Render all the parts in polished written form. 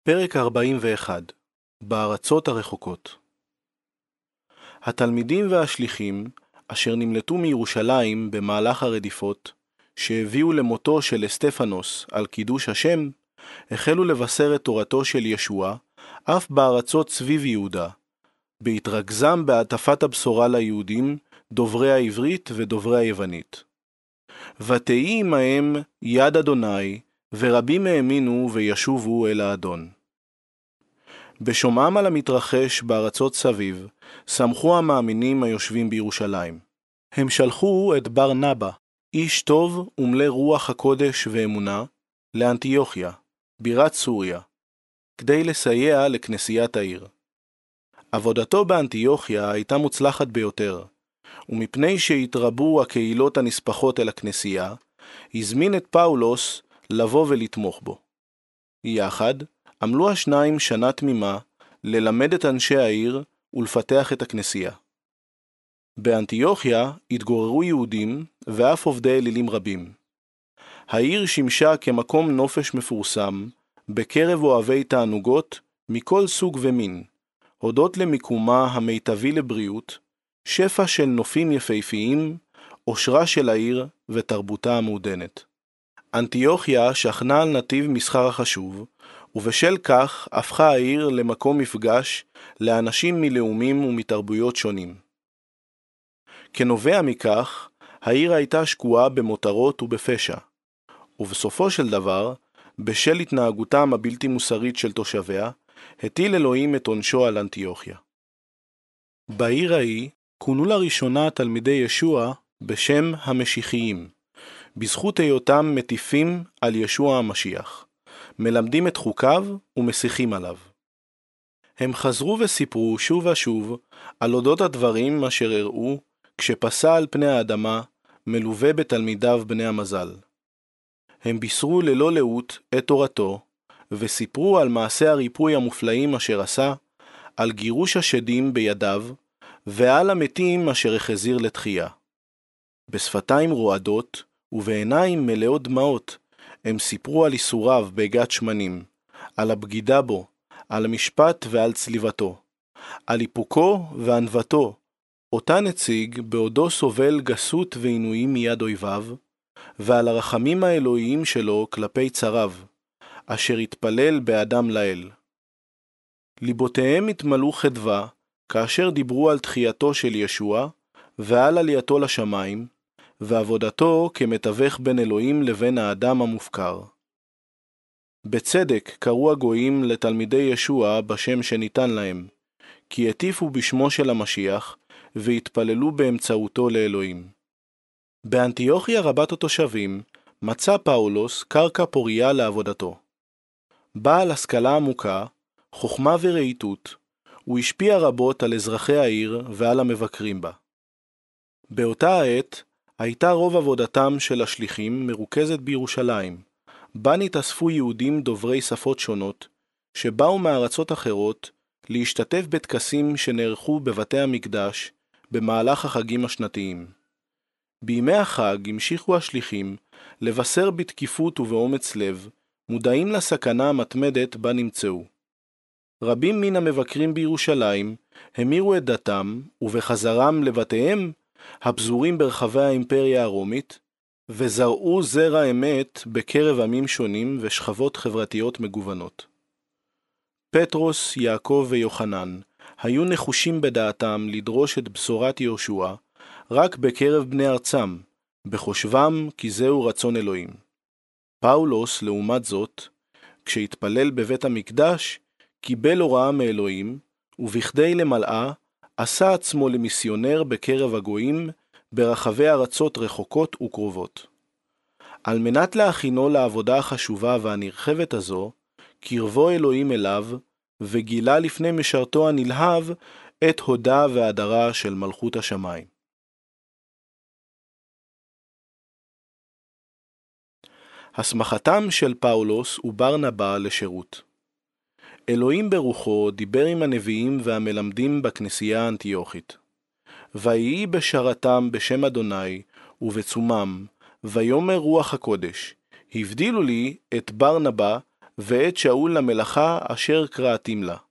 פרק 41 בארצות הרחוקות. התלמידים והשליחים אשר נמלטו מירושלים במהלך הרדיפות שהביאו למותו של אסטפנוס על קידוש השם, החלו לבשר את תורתו של ישוע אף בארצות סביב יהודה, בהתרכזם בהטפת הבשורה ליהודים דוברי העברית ודוברי היוונית. ותהי עמהם יד אדוני, ורבים האמינו וישובו אל האדון. בשומעם על המתרחש בארצות סביב, שמחו המאמינים היושבים בירושלים. הם שלחו את ברנבא, איש טוב ומלא רוח הקודש ואמונה, לאנטיוכיה, בירת סוריה, כדי לסייע לכנסיית העיר. עבודתו באנטיוכיה הייתה מוצלחת ביותר, ומפני שהתרבו הקהילות הנספחות אל הכנסייה, הזמין את פאולוס לבוא ולתמוך בו. יחד עמלו השניים שנה תמימה ללמד את אנשי העיר ולפתח את הכנסייה. באנטיוכיה התגוררו יהודים ואף עובדי אלילים רבים. העיר שימשה כמקום נופש מפורסם בקרב אוהבי תענוגות מכל סוג ומין, הודות למיקומה המיטבי לבריאות, שפע של נופים יפהפיים, עושרה של העיר ותרבותה המעודנת. אנטיוכיה שכנה על נתיב מסחר החשוב, ובשל כך הפכה העיר למקום מפגש לאנשים מלאומים ומתרבויות שונים. כנובע מכך, העיר הייתה שקועה במותרות ובפשע, ובסופו של דבר, בשל התנהגותם הבלתי מוסרית של תושביה, הטיל אלוהים את עונשו על אנטיוכיה. בעיר ההיא כונו לראשונה תלמידי ישוע בשם המשיחיים, בזכות היותם מטיפים על ישוע המשיח, מלמדים את חוקיו ומשיחים עליו. הם חזרו וסיפרו שוב ושוב על אודות הדברים אשר הראו כשפסע על פני האדמה מלווה בתלמידיו בני המזל. הם בישרו ללא לאות את תורתו וסיפרו על מעשי הריפוי המופלאים אשר עשה, על גירוש השדים בידיו ועל המתים אשר החזיר לתחייה. בשפתיים רועדות ובעיניים מלאות דמעות הם סיפרו על איסוריו בגת שמנים, על הבגידה בו, על המשפט ועל צליבתו, על איפוקו וענוותו, אותה נציג בעודו סובל גסות ועינויים מיד אויביו, ועל הרחמים האלוהיים שלו כלפי צריו, אשר התפלל באדם לאל. ליבותיהם התמלאו חדווה כאשר דיברו על תחייתו של ישוע ועל עלייתו לשמיים, ועבודתו כמתווך בין אלוהים לבין האדם המופקר. בצדק קראו הגויים לתלמידי ישוע בשם שניתן להם, כי הטיפו בשמו של המשיח והתפללו באמצעותו לאלוהים. באנטיוכיה רבת התושבים מצא פאולוס קרקע פוריה לעבודתו. בעל השכלה עמוקה, חוכמה ורהיטות, הוא השפיע רבות על אזרחי העיר ועל המבקרים בה. באותה העת הייתה רוב עבודתם של השליחים מרוכזת בירושלים, בה נתאספו יהודים דוברי שפות שונות, שבאו מארצות אחרות להשתתף בטקסים שנערכו בבתי המקדש במהלך החגים השנתיים. בימי החג המשיכו השליחים לבשר בתקיפות ובאומץ לב, מודעים לסכנה המתמדת בה נמצאו. רבים מן המבקרים בירושלים המירו את דתם, ובחזרם לבתיהם הפזורים ברחבי האימפריה הרומית, וזרעו זרע אמת בקרב עמים שונים ושכבות חברתיות מגוונות. פטרוס, יעקב ויוחנן היו נחושים בדעתם לדרוש את בשורת יהושע רק בקרב בני ארצם, בחושבם כי זהו רצון אלוהים. פאולוס, לעומת זאת, כשהתפלל בבית המקדש, קיבל הוראה מאלוהים, ובכדי למלאה, עשה עצמו למיסיונר בקרב הגויים ברחבי ארצות רחוקות וקרובות. על מנת להכינו לעבודה החשובה והנרחבת הזו, קרבו אלוהים אליו, וגילה לפני משרתו הנלהב את הודה והדרה של מלכות השמיים. הסמכתם של פאולוס וברנבא לשירות. אלוהים ברוחו דיבר עם הנביאים והמלמדים בכנסייה האנטיוכית. ויהי בשרתם בשם אדוני ובצומם, ויאמר רוח הקודש, הבדילו לי את ברנבא ואת שאול למלאכה אשר קראתים לה.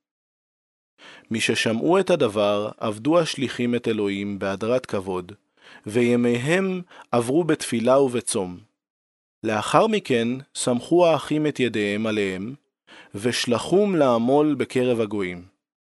מששמעו את הדבר, עבדו השליחים את אלוהים בהדרת כבוד, וימיהם עברו בתפילה ובצום. לאחר מכן סמכו האחים את ידיהם עליהם, ושלחום לעמול בקרב הגויים.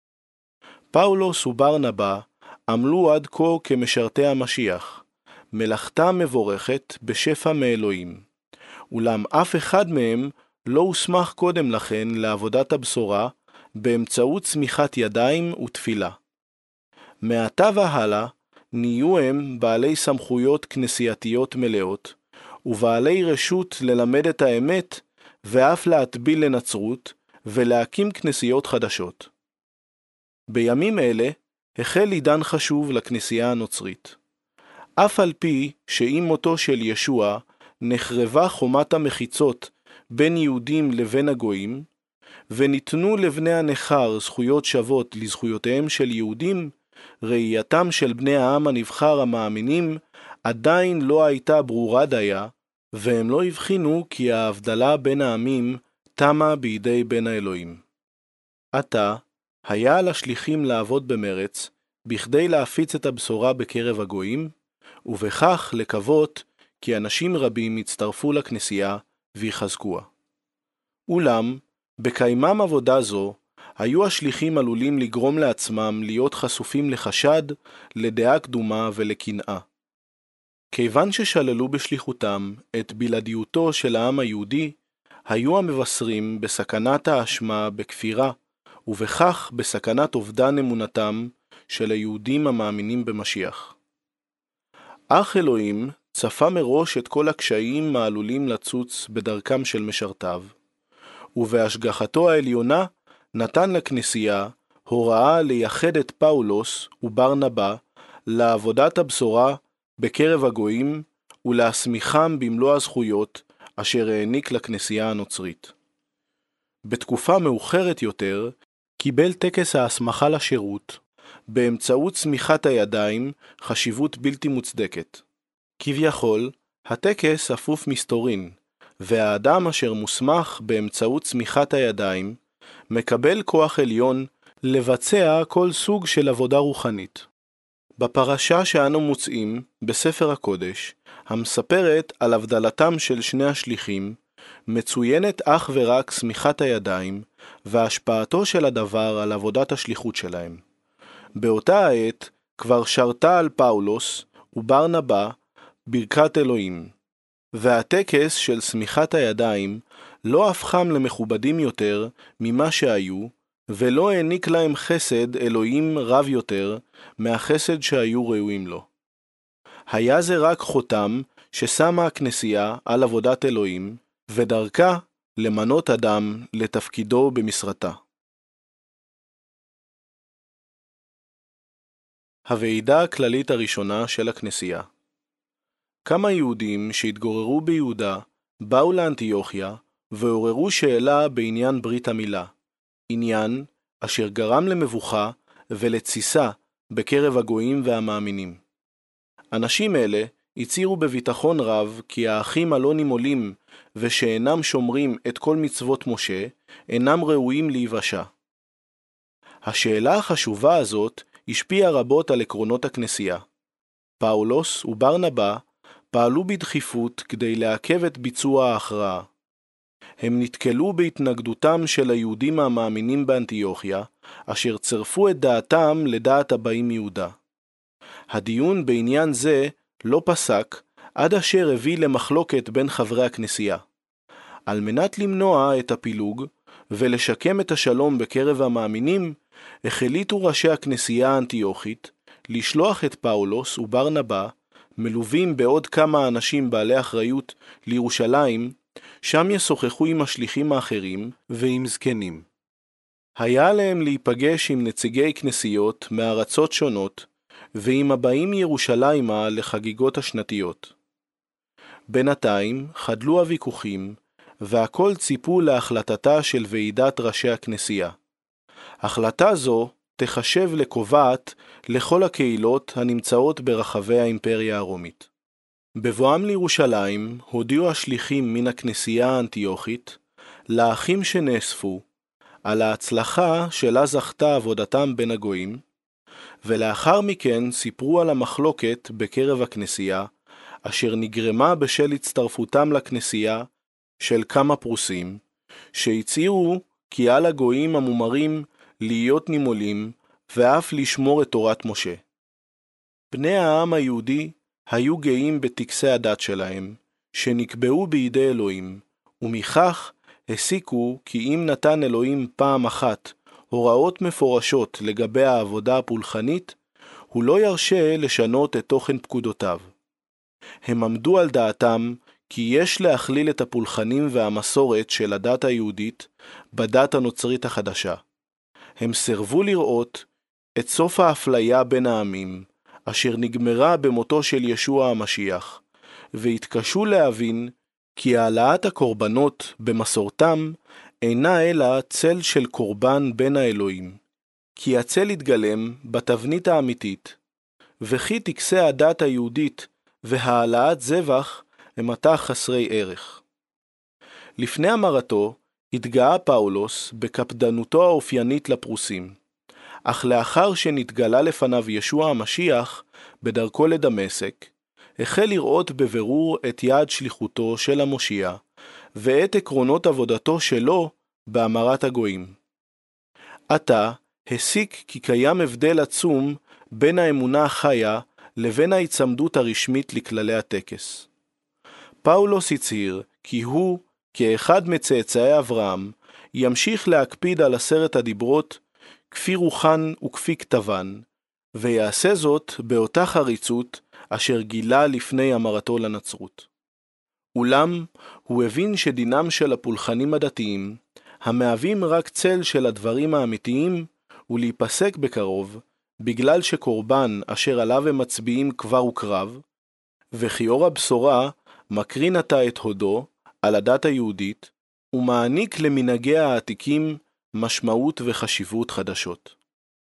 פאולוס וברנבא עמלו עד כה כמשרתי המשיח, מלאכתם מבורכת בשפע מאלוהים, אולם אף אחד מהם לא הוסמך קודם לכן לעבודת הבשורה באמצעות צמיחת ידיים ותפילה. מעתה והלאה נהיו הם בעלי סמכויות כנסייתיות מלאות, ובעלי רשות ללמד את האמת ואף להטביל לנצרות ולהקים כנסיות חדשות. בימים אלה החל עידן חשוב לכנסייה הנוצרית. אף על פי שעם מותו של ישוע נחרבה חומת המחיצות בין יהודים לבין הגויים, וניתנו לבני הנכר זכויות שוות לזכויותיהם של יהודים, ראייתם של בני העם הנבחר המאמינים עדיין לא הייתה ברורה דייה, והם לא הבחינו כי ההבדלה בין העמים תמה בידי בן האלוהים. עתה היה על השליחים לעבוד במרץ, בכדי להפיץ את הבשורה בקרב הגויים, ובכך לקוות כי אנשים רבים יצטרפו לכנסייה ויחזקוה. אולם, בקיימם עבודה זו, היו השליחים עלולים לגרום לעצמם להיות חשופים לחשד, לדעה קדומה ולקנאה. כיוון ששללו בשליחותם את בלעדיותו של העם היהודי, היו המבשרים בסכנת האשמה בכפירה, ובכך בסכנת אובדן אמונתם של היהודים המאמינים במשיח. אך אלוהים צפה מראש את כל הקשיים העלולים לצוץ בדרכם של משרתיו, ובהשגחתו העליונה נתן לכנסייה הוראה לייחד את פאולוס וברנבא לעבודת הבשורה בקרב הגויים ולהסמיכם במלוא הזכויות אשר העניק לכנסייה הנוצרית. בתקופה מאוחרת יותר קיבל טקס ההסמכה לשירות באמצעות צמיחת הידיים חשיבות בלתי מוצדקת. כביכול, הטקס אפוף מסתורין, והאדם אשר מוסמך באמצעות צמיחת הידיים מקבל כוח עליון לבצע כל סוג של עבודה רוחנית. בפרשה שאנו מוצאים בספר הקודש, המספרת על הבדלתם של שני השליחים, מצוינת אך ורק צמיחת הידיים והשפעתו של הדבר על עבודת השליחות שלהם. באותה העת כבר שרתה על פאולוס וברנבא ברכת אלוהים, והטקס של צמיחת הידיים לא הפכם למכובדים יותר ממה שהיו, ולא העניק להם חסד אלוהים רב יותר מהחסד שהיו ראויים לו. היה זה רק חותם ששמה הכנסייה על עבודת אלוהים, ודרכה למנות אדם לתפקידו במשרתה. הוועידה הכללית הראשונה של הכנסייה. כמה יהודים שהתגוררו ביהודה באו לאנטיוכיה ועוררו שאלה בעניין ברית המילה, עניין אשר גרם למבוכה ולתסיסה בקרב הגויים והמאמינים. אנשים אלה הצהירו בביטחון רב כי האחים הלא נימולים ושאינם שומרים את כל מצוות משה אינם ראויים להיוושע. השאלה החשובה הזאת השפיעה רבות על עקרונות הכנסייה. פאולוס וברנבא פעלו בדחיפות כדי לעכב את ביצוע ההכרעה. הם נתקלו בהתנגדותם של היהודים המאמינים באנטיוכיה, אשר צרפו את דעתם לדעת הבאים מיהודה. הדיון בעניין זה לא פסק עד אשר הביא למחלוקת בין חברי הכנסייה. על מנת למנוע את הפילוג ולשקם את השלום בקרב המאמינים, החליטו ראשי הכנסייה האנטיוכית לשלוח את פאולוס וברנבא, מלווים בעוד כמה אנשים בעלי אחריות לירושלים, שם ישוחחו עם השליחים האחרים ועם זקנים. היה עליהם להיפגש עם נציגי כנסיות מארצות שונות, ועם הבאים מירושלימה לחגיגות השנתיות. בינתיים חדלו הוויכוחים, והכל ציפו להחלטתה של ועידת ראשי הכנסייה. החלטה זו תחשב לקובעת לכל הקהילות הנמצאות ברחבי האימפריה הרומית. בבואם לירושלים הודיעו השליחים מן הכנסייה האנטיוכית לאחים שנאספו, על ההצלחה שלה זכתה עבודתם בין הגויים, ולאחר מכן סיפרו על המחלוקת בקרב הכנסייה, אשר נגרמה בשל הצטרפותם לכנסייה של כמה פרוסים, שהצהירו כי על הגויים המומרים להיות נימולים, ואף לשמור את תורת משה. בני העם היהודי היו גאים בטקסי הדת שלהם, שנקבעו בידי אלוהים, ומכך הסיקו כי אם נתן אלוהים פעם אחת הוראות מפורשות לגבי העבודה הפולחנית, הוא לא ירשה לשנות את תוכן פקודותיו. הם עמדו על דעתם כי יש להכליל את הפולחנים והמסורת של הדת היהודית בדת הנוצרית החדשה. הם סירבו לראות את סוף האפליה בין העמים, אשר נגמרה במותו של ישוע המשיח, והתקשו להבין כי העלאת הקורבנות במסורתם אינה אלא צל של קורבן בין האלוהים, כי הצל התגלם בתבנית האמיתית, וכי טקסי הדת היהודית והעלאת זבח הם עתה חסרי ערך. לפני המרתו התגאה פאולוס בקפדנותו האופיינית לפרוסים, אך לאחר שנתגלה לפניו ישוע המשיח בדרכו לדמשק, החל לראות בבירור את יעד שליחותו של המושיע, ואת עקרונות עבודתו שלו באמרת הגויים. עתה הסיק כי קיים הבדל עצום בין האמונה החיה לבין ההיצמדות הרשמית לכללי הטקס. פאולוס הצהיר כי הוא, כאחד מצאצאי אברהם, ימשיך להקפיד על 10 הדיברות כפי רוחן וכפי כתבן, ויעשה זאת באותה חריצות אשר גילה לפני המרתו לנצרות. אולם הוא הבין שדינם של הפולחנים הדתיים, המהווים רק צל של הדברים האמיתיים, ולהיפסק בקרוב, בגלל שקורבן אשר עליו הם מצביעים כבר הוקרב, וכי אור הבשורה מקרין עתה את הודו על הדת היהודית, ומעניק למנהגיה העתיקים משמעות וחשיבות חדשות.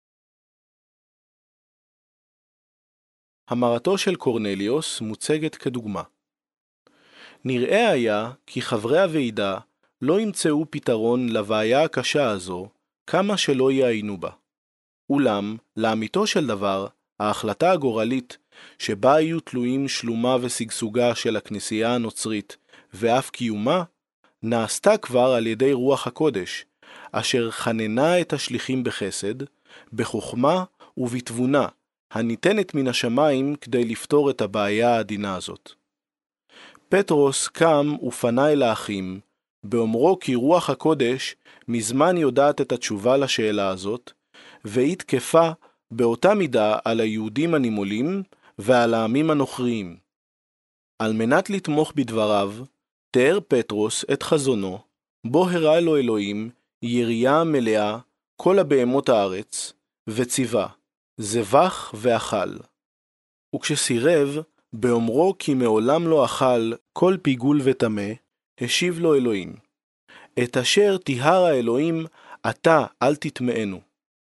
המרתו של קורנליוס מוצגת כדוגמה. נראה היה כי חברי הוועידה לא ימצאו פתרון לבעיה הקשה הזו, כמה שלא יעיינו בה. אולם, לאמיתו של דבר, ההחלטה הגורלית שבה היו תלויים שלומה ושגשוגה של הכנסייה הנוצרית ואף קיומה, נעשתה כבר על ידי רוח הקודש, אשר חננה את השליחים בחסד, בחוכמה ובתבונה, הניתנת מן השמיים כדי לפתור את הבעיה העדינה הזאת. פטרוס קם ופנה אל האחים, באומרו כי רוח הקודש מזמן יודעת את התשובה לשאלה הזאת, והיא תקפה באותה מידה על היהודים הנימולים ועל העמים הנוכריים. על מנת לתמוך בדבריו, תיאר פטרוס את חזונו, בו הראה לו אלוהים ירייה מלאה כל הבהמות הארץ, וציווה, זבח ואכל. וכשסירב, באומרו כי מעולם לא אכל כל פיגול וטמא, השיב לו אלוהים, את אשר טיהר האלוהים, אתה אל תטמאנו.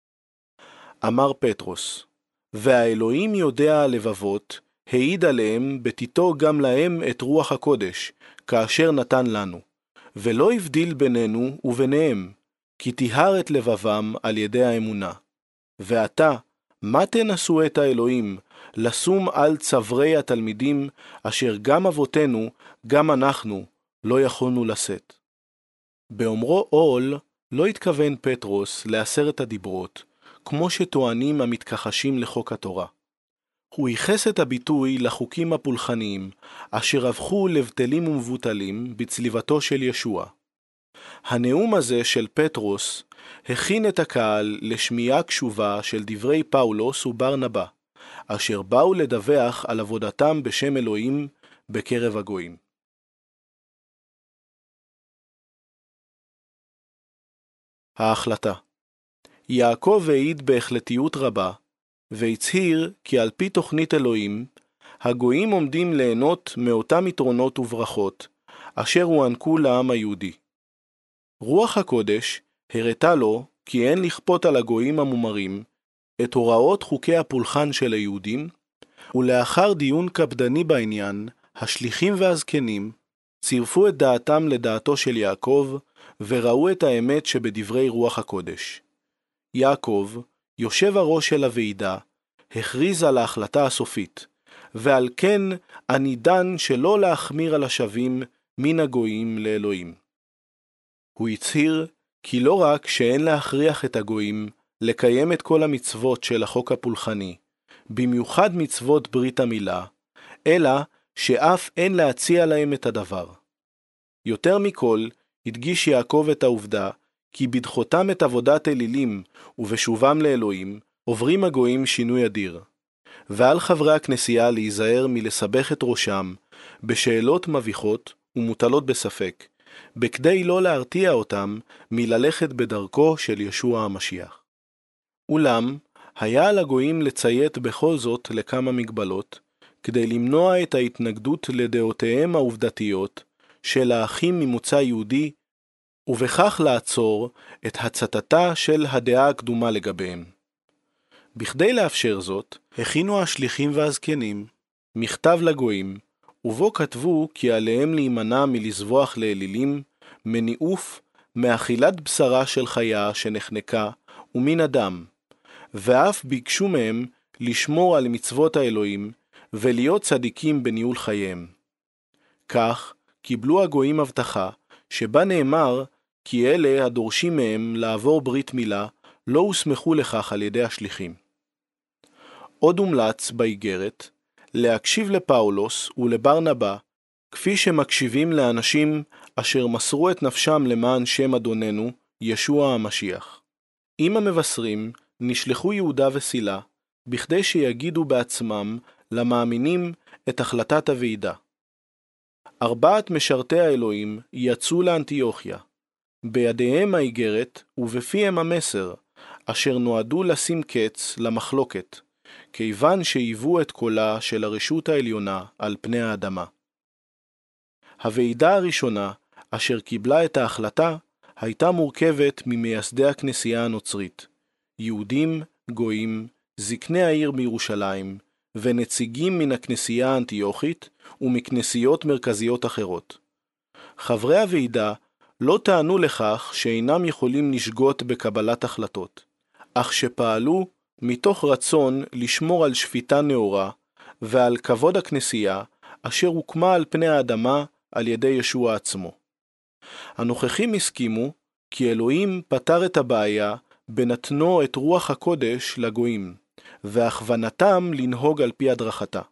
אמר פטרוס, והאלוהים יודע הלבבות, העיד עליהם בתיתו גם להם את רוח הקודש, כאשר נתן לנו, ולא הבדיל בינינו וביניהם, כי טיהר את לבבם על ידי האמונה. ועתה, מה תנסו את האלוהים, לשום על צברי התלמידים, אשר גם אבותינו, גם אנחנו, לא יכולנו לשאת. באומרו עול, לא התכוון פטרוס ל10 הדיברות, כמו שטוענים המתכחשים לחוק התורה. הוא ייחס את הביטוי לחוקים הפולחניים, אשר הפכו לבטלים ומבוטלים בצליבתו של ישוע. הנאום הזה של פטרוס הכין את הקהל לשמיעה קשובה של דברי פאולוס וברנבא, אשר באו לדווח על עבודתם בשם אלוהים בקרב הגויים. ההחלטה. יעקב העיד בהחלטיות רבה, והצהיר כי על פי תוכנית אלוהים, הגויים עומדים ליהנות מאותם יתרונות וברכות, אשר הוענקו לעם היהודי. רוח הקודש הראתה לו כי אין לכפות על הגויים המומרים את הוראות חוקי הפולחן של היהודים, ולאחר דיון קפדני בעניין, השליחים והזקנים צירפו את דעתם לדעתו של יעקב, וראו את האמת שבדברי רוח הקודש. יעקב, יושב הראש של הוועידה, הכריז על ההחלטה הסופית, ועל כן אני דן שלא להחמיר על השבים מן הגויים לאלוהים. הוא הצהיר כי לא רק שאין להכריח את הגויים לקיים את כל המצוות של החוק הפולחני, במיוחד מצוות ברית המילה, אלא שאף אין להציע להם את הדבר. יותר מכל, הדגיש יעקב את העובדה כי בדחותם את עבודת אלילים ובשובם לאלוהים, עוברים הגויים שינוי אדיר. ועל חברי הכנסייה להיזהר מלסבך את ראשם בשאלות מביכות ומוטלות בספק, בכדי לא להרתיע אותם מללכת בדרכו של ישוע המשיח. אולם, היה על הגויים לציית בכל זאת לכמה מגבלות, כדי למנוע את ההתנגדות לדעותיהם העובדתיות של האחים ממוצא יהודי, ובכך לעצור את הצתתה של הדעה הקדומה לגביהם. בכדי לאפשר זאת, הכינו השליחים והזקנים מכתב לגויים, ובו כתבו כי עליהם להימנע מלזבוח לאלילים, מניאוף, מאכילת בשרה של חיה שנחנקה ומן אדם, ואף ביקשו מהם לשמור על מצוות האלוהים ולהיות צדיקים בניהול חייהם. כך קיבלו הגויים הבטחה שבה נאמר כי אלה הדורשים מהם לעבור ברית מילה לא הוסמכו לכך על ידי השליחים. עוד הומלץ באיגרת להקשיב לפאולוס ולברנבא כפי שמקשיבים לאנשים אשר מסרו את נפשם למען שם אדוננו ישוע המשיח. עם המבשרים נשלחו יהודה וסילה בכדי שיגידו בעצמם למאמינים את החלטת הוועידה. 4 משרתי האלוהים יצאו לאנטיוכיה, בידיהם האיגרת ובפיהם המסר, אשר נועדו לשים קץ למחלוקת, כיוון שהיוו את קולה של הרשות העליונה על פני האדמה. הוועידה הראשונה, אשר קיבלה את ההחלטה, הייתה מורכבת ממייסדי הכנסייה הנוצרית, יהודים, גויים, זקני העיר בירושלים, ונציגים מן הכנסייה האנטיוכית ומכנסיות מרכזיות אחרות. חברי הוועידה לא טענו לכך שאינם יכולים לשגות בקבלת החלטות, אך שפעלו מתוך רצון לשמור על שפיטה נאורה ועל כבוד הכנסייה אשר הוקמה על פני האדמה על ידי ישוע עצמו. הנוכחים הסכימו כי אלוהים פתר את הבעיה בנתנו את רוח הקודש לגויים, והכוונתם לנהוג על פי הדרכתה.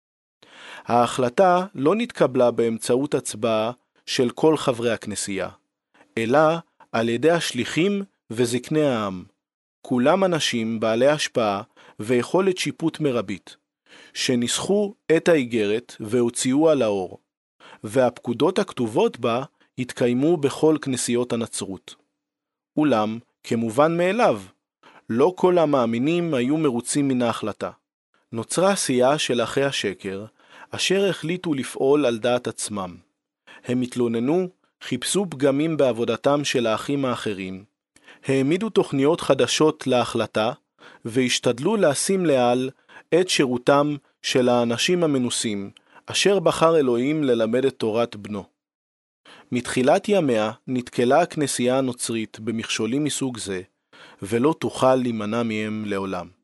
ההחלטה לא נתקבלה באמצעות הצבעה של כל חברי הכנסייה, אלא על ידי השליחים וזקני העם, כולם אנשים בעלי השפעה ויכולת שיפוט מרבית, שניסחו את האיגרת והוציאו על האור, והפקודות הכתובות בה התקיימו בכל כנסיות הנצרות. אולם, כמובן מאליו, לא כל המאמינים היו מרוצים מן ההחלטה. נוצרה עשייה של אחי השקר, אשר החליטו לפעול על דעת עצמם. הם התלוננו, חיפשו פגמים בעבודתם של האחים האחרים, העמידו תוכניות חדשות להחלטה, והשתדלו לשים לעל את שירותם של האנשים המנוסים, אשר בחר אלוהים ללמד את תורת בנו. מתחילת ימיה נתקלה הכנסייה הנוצרית במכשולים מסוג זה, ולא תוכל להימנע מהם לעולם.